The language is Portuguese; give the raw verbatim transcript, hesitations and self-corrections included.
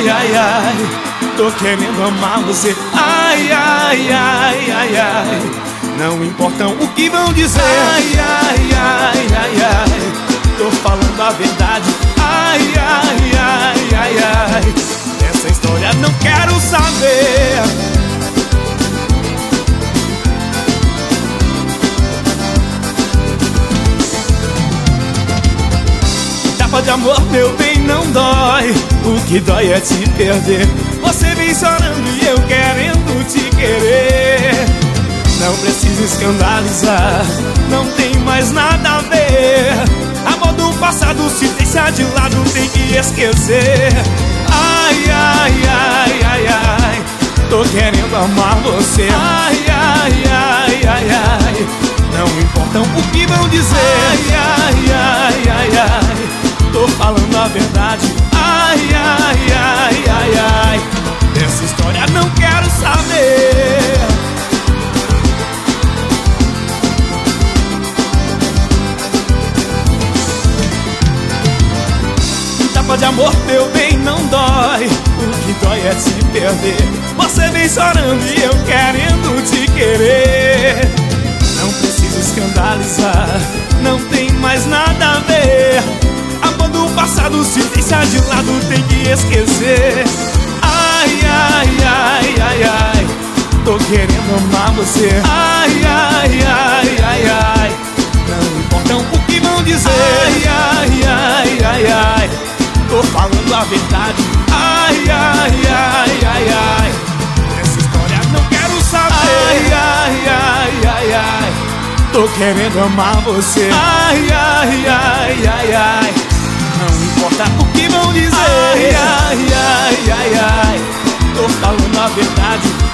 ai, ai, ai, tô querendo amar você. Ai, ai, ai, ai, ai, não importam o que vão dizer. Ai, ai, ai, ai, ai, tô falando a verdade. Ai, ai, ai, ai, ai, essa história não quero saber. Tapa de amor, meu bem, não dói. O que dói é te perder. Você vem chorando e eu querendo te querer. Não precisa escandalizar, não tem mais nada a ver. Amor do passado se deixa de lado, tem que esquecer. Ai, ai, ai, ai, ai, tô querendo amar você. Ai, ai, ai, ai, ai, não importam o que vão dizer. Ai, ai, ai, ai, ai, tô falando a verdade. Ai, ai, ai, ai, ai, dessa história não quero saber. Tapa de amor, meu bem, não dói. O que dói é te perder. Você vem chorando e eu querendo te querer. Não precisa escandalizar, não tem mais nada a ver. Amor do passado se deixa de lado, tem que esquecer. Ai, ai, ai, ai, ai, tô querendo amar você. Ai, ai, ai, ai, ai, não importam o que vão dizer. Ai, ai, ai, ai, ai, tô falando a verdade. Ai, ai, ai, ai, ai, essa história não quero saber. Ai, ai, ai, ai, ai, tô querendo amar você. Ai, ai, ai, ai, ai, não importa o que vão dizer. Ai, ai, ai, ai, ai, tô falando a verdade.